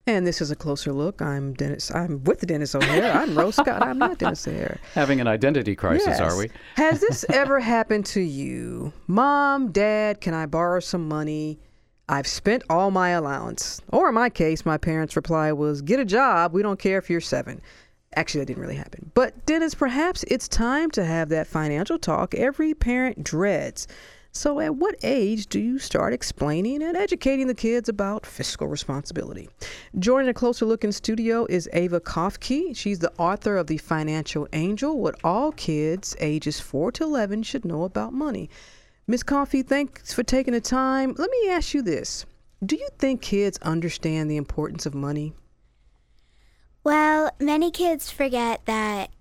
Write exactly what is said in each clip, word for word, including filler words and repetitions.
And this is A Closer Look. I'm Dennis. I'm with Dennis O'Hare. I'm Rose Scott. I'm not Dennis O'Hare. Having an identity crisis, yes. are we? Has this ever happened to you? Mom, Dad, can I borrow some money? I've spent all my allowance. Or in my case, my parents' reply was, get a job. We don't care if you're seven. Actually, that didn't really happen. But Dennis, perhaps it's time to have that financial talk every parent dreads. So at what age do you start explaining and educating the kids about fiscal responsibility? Joining A Closer Look in studio is Ava Koffke. She's the author of The Financial Angel, What All Kids Ages four to eleven Should Know About Money. Miz Koffke, thanks for taking the time. Let me ask you this. Do you think kids understand the importance of money? Well, many kids forget that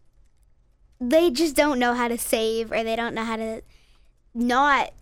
they just don't know how to save, or they don't know how to not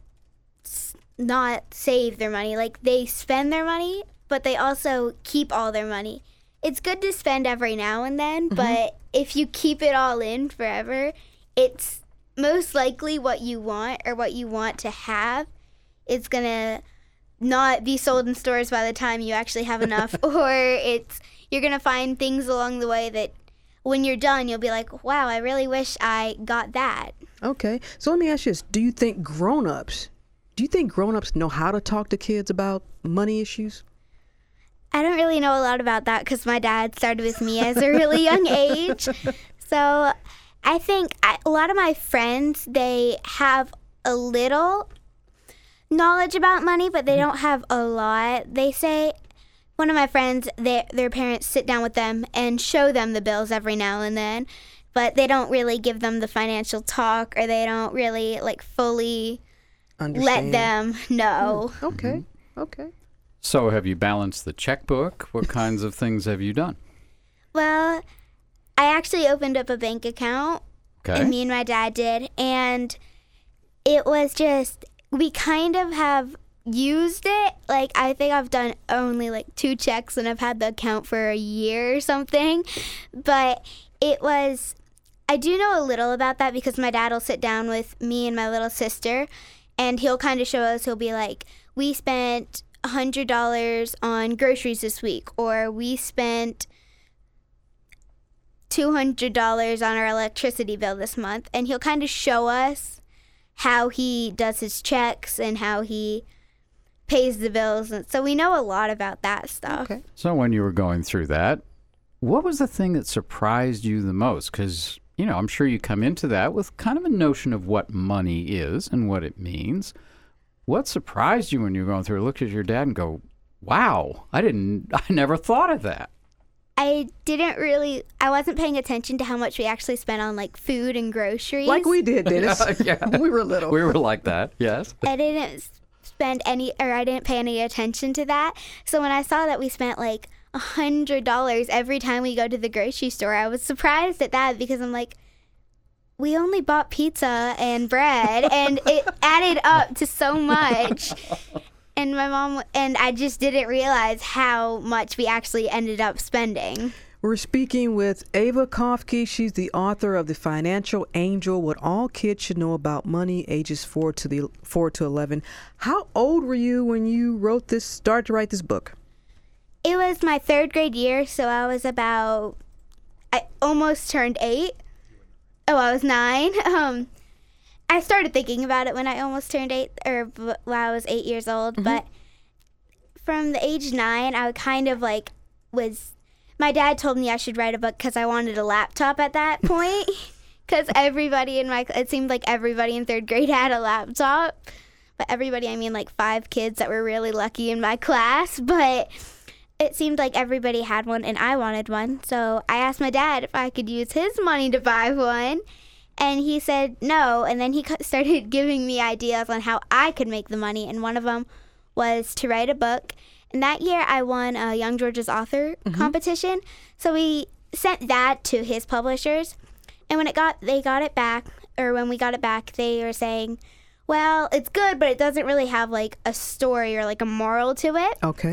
not save their money. Like, they spend their money, but they also keep all their money. It's good to spend every now and then, mm-hmm. but if you keep it all in forever, it's most likely what you want or what you want to have. It's gonna not be sold in stores by the time you actually have enough, or it's you're gonna find things along the way that when you're done, you'll be like, wow, I really wish I got that. Okay. So let me ask you this. Do you think grown-ups, do you think grown-ups know how to talk to kids about money issues? I don't really know a lot about that because my dad started with me as a really young age. So I think I, a lot of my friends, they have a little knowledge about money, but they don't have a lot. They say, one of my friends, they, their parents sit down with them and show them the bills every now and then, but they don't really give them the financial talk, or they don't really like fully Understand. let them know. Mm, okay, mm-hmm. okay. So have you balanced the checkbook? What kinds of things have you done? Well, I actually opened up a bank account, okay. and me and my dad did, and it was just, we kind of have used it. Like, I think I've done only like two checks and I've had the account for a year or something, but it was, I do know a little about that because my dad will sit down with me and my little sister, and he'll kind of show us. He'll be like, we spent one hundred dollars on groceries this week, or we spent two hundred dollars on our electricity bill this month, and he'll kind of show us how he does his checks and how he pays the bills, and so we know a lot about that stuff. Okay. So when you were going through that, what was the thing that surprised you the most? Because, you know, I'm sure you come into that with kind of a notion of what money is and what it means. What surprised you when you were going through it? Look at your dad and go, wow, I didn't, I never thought of that. I didn't really, I wasn't paying attention to how much we actually spent on like food and groceries. Like we did, Dennis. Yeah. We were little. We were like that, yes. I didn't spend any, or I didn't pay any attention to that. So when I saw that we spent like a hundred dollars every time we go to the grocery store, I was surprised at that because I'm like, we only bought pizza and bread, and it added up to so much. And my mom, and I just didn't realize how much we actually ended up spending. We're speaking with Ava Koffke. She's the author of The Financial Angel, What All Kids Should Know About Money, ages four to the four to eleven. How old were you when you wrote this, started to write this book? It was my third grade year, so I was about, I almost turned eight. Oh, I was nine. Um, I started thinking about it when I almost turned eight, or b- while I was eight years old. Mm-hmm. But from the age nine, I kind of like was. My dad told me I should write a book because I wanted a laptop at that point. Because everybody in my, it seemed like everybody in third grade had a laptop. But everybody, I mean like five kids that were really lucky in my class. But it seemed like everybody had one and I wanted one. So I asked my dad if I could use his money to buy one. And he said no. And then he started giving me ideas on how I could make the money. And one of them was to write a book. And that year I won a Young Georgia's Author mm-hmm. competition. So we sent that to his publishers. And when it got, they got it back, or when we got it back, they were saying, well, it's good, but it doesn't really have like a story or like a moral to it. Okay.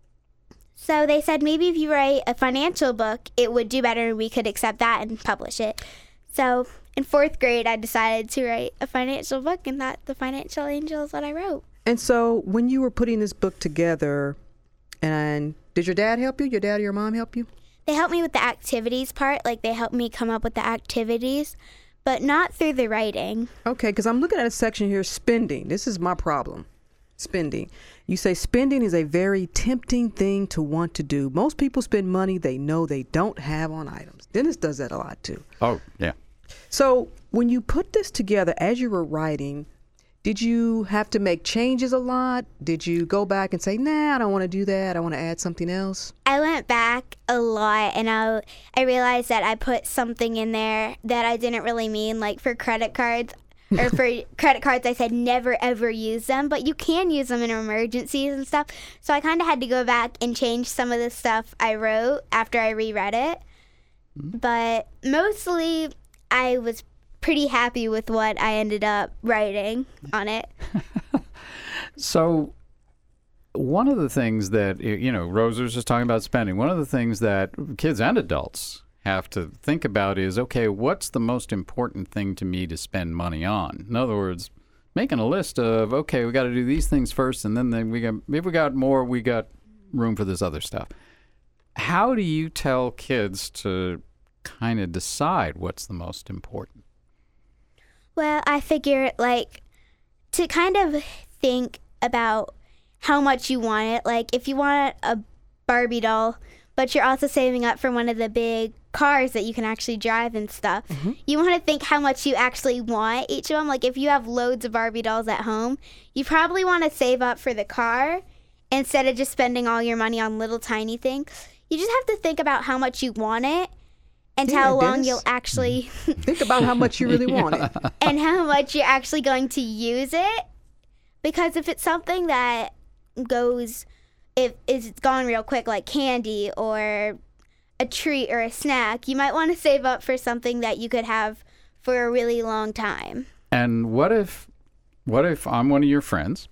So they said maybe if you write a financial book, it would do better and we could accept that and publish it. So in fourth grade, I decided to write a financial book, and that The Financial Angel is what I wrote. And so when you were putting this book together, And did your dad help you? Your dad or your mom help you? They helped me with the activities part. Like, they helped me come up with the activities, but not through the writing. Okay, because I'm looking at a section here, spending. This is my problem. Spending. You say spending is a very tempting thing to want to do. Most people spend money they know they don't have on items. Dennis does that a lot too. Oh, yeah. So when you put this together as you were writing, did you have to make changes a lot? Did you go back and say, nah, I don't want to do that. I want to add something else? I went back a lot, and I, I realized that I put something in there that I didn't really mean, like for credit cards. Or for credit cards, I said never, ever use them. But you can use them in emergencies and stuff. So I kind of had to go back and change some of the stuff I wrote after I reread it. Mm-hmm. But mostly, I was pretty happy with what I ended up writing on it. So one of the things that, you know, Rose was just talking about spending. One of the things that kids and adults have to think about is, okay, what's the most important thing to me to spend money on? In other words, making a list of, okay, we got to do these things first, and then, then we got, if we got more, we got room for this other stuff. How do you tell kids to kind of decide what's the most important? Well, I figure, like, to kind of think about how much you want it. Like, if you want a Barbie doll, but you're also saving up for one of the big cars that you can actually drive and stuff, mm-hmm. you want to think how much you actually want each of them. Like, if you have loads of Barbie dolls at home, you probably want to save up for the car instead of just spending all your money on little tiny things. You just have to think about how much you want it. And yeah, how long Dennis, you'll actually... think about how much you really want it. And how much you're actually going to use it. Because if it's something that goes... If is gone real quick, like candy or a treat or a snack, you might want to save up for something that you could have for a really long time. And what if, what if I'm one of your friends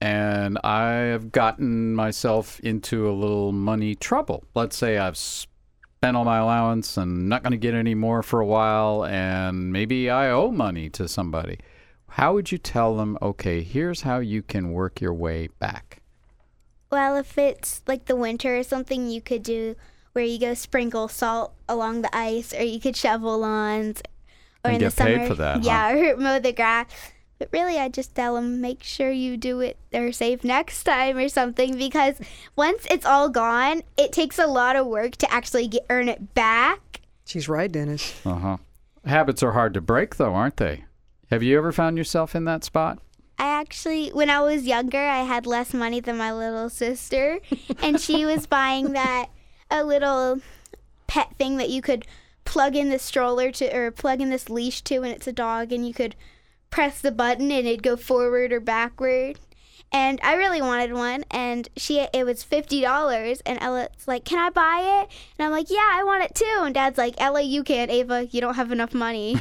and I have gotten myself into a little money trouble? Let's say I've spent all my allowance and not going to get any more for a while, and maybe I owe money to somebody. How would you tell them, okay, here's how you can work your way back? Well, if it's like the winter or something, you could do where you go sprinkle salt along the ice, or you could shovel lawns, or and in get the summer, paid for that, yeah, huh? or mow the grass. But really, I just tell them, make sure you do it or save next time or something, because once it's all gone, it takes a lot of work to actually get, earn it back. She's right, Dennis. Uh-huh. Habits are hard to break, though, aren't they? Have you ever found yourself in that spot? I actually, when I was younger, I had less money than my little sister, and she was buying that, a little pet thing that you could plug in the stroller to, or plug in this leash to, and it's a dog, and you could press the button and it'd go forward or backward. And I really wanted one, and she it was fifty dollars, and Ella's like, can I buy it? And I'm like, yeah, I want it too. And Dad's like, Ella, you can't, Ava, you don't have enough money.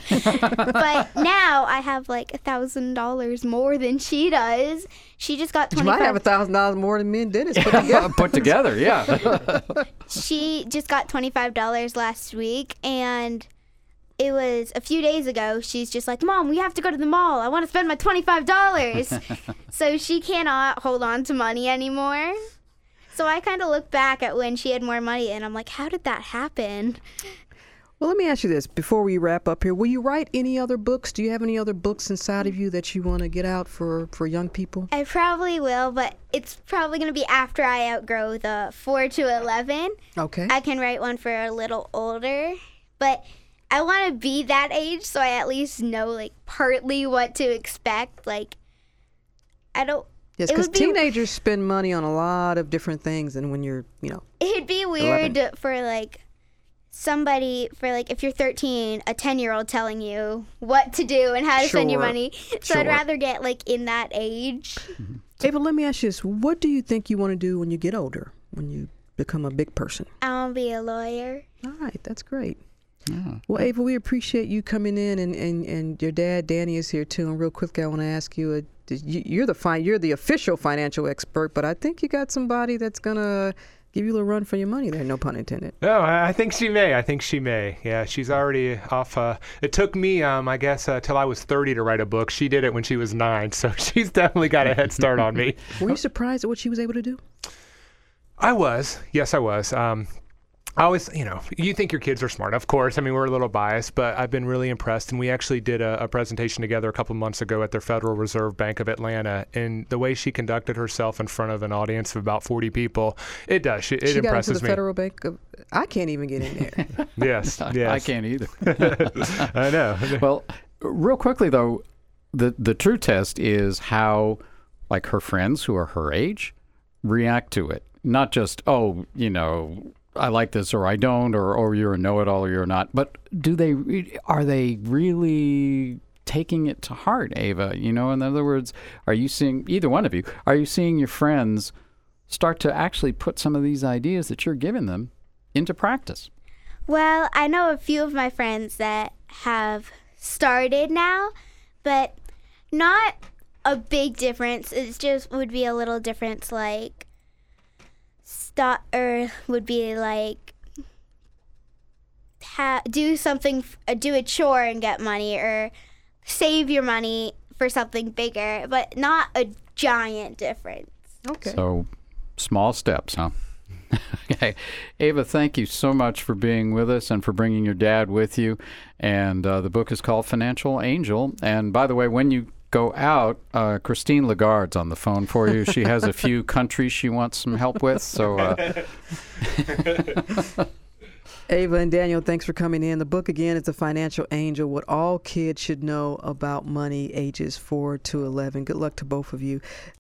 But now I have like a thousand dollars more than she does. She just got twenty-five. You might have a thousand dollars more than me and Dennis put together. Put together, yeah. She just got twenty-five dollars last week, and it was a few days ago. She's just like, Mom, we have to go to the mall. I want to spend my twenty-five dollars. So she cannot hold on to money anymore. So I kind of look back at when she had more money, and I'm like, how did that happen? Well, let me ask you this before we wrap up here. Will you write any other books? Do you have any other books inside of you that you want to get out for, for young people? I probably will, but it's probably going to be after I outgrow the four to eleven. Okay. I can write one for a little older, but I want to be that age so I at least know, like, partly what to expect. Like, I don't... Yes, because teenagers spend money on a lot of different things, and when you're, you know... It'd be weird eleven. for, like, somebody, for, like, if you're thirteen, a ten-year-old telling you what to do and how to Sure. spend your money. So Sure. I'd rather get, like, in that age. Ava, let me ask you this. What do you think you want to do when you get older, when you become a big person? I want to be a lawyer. All right, that's great. Yeah. Well, Ava, we appreciate you coming in, and, and, and your dad, Danny, is here too. And real quickly, I want to ask you, uh, you you're the fi- you're the official financial expert, but I think you got somebody that's gonna give you a little run for your money there. No pun intended. No, I I think she may. I think she may. Yeah, she's already off. Uh, it took me, um, I guess, uh, till I was thirty to write a book. She did it when she was nine, so she's definitely got a head start on me. Were you surprised at what she was able to do? I was. Yes, I was. Um, I always, you know, you think your kids are smart, of course. I mean, we're a little biased, but I've been really impressed. And we actually did a, a presentation together a couple months ago at the Federal Reserve Bank of Atlanta. And the way she conducted herself in front of an audience of about forty people, it does. She, it she got impresses into the me. Federal Bank of, I can't even get in there. Yes, yes. I can't either. I know. Well, real quickly, though, the, the true test is how, like, her friends who are her age react to it. Not just, oh, you know, I like this or I don't, or or you're a know-it-all or you're not. But do they? Re- are they really taking it to heart, Ava? You know, in other words, are you seeing, either one of you, are you seeing your friends start to actually put some of these ideas that you're giving them into practice? Well, I know a few of my friends that have started now, but not a big difference. It just would be a little difference, like start or would be like ha- do something, uh, do a chore and get money, or save your money for something bigger, but not a giant difference. Okay. So small steps, huh? Okay. Ava, thank you so much for being with us and for bringing your dad with you. And uh, the book is called Financial Angel. And by the way, when you go out, uh, Christine Lagarde's on the phone for you. She has a few countries she wants some help with. So, uh... Ava and Daniel, thanks for coming in. The book again is The Financial Angel: What All Kids Should Know About Money, ages four to eleven. Good luck to both of you.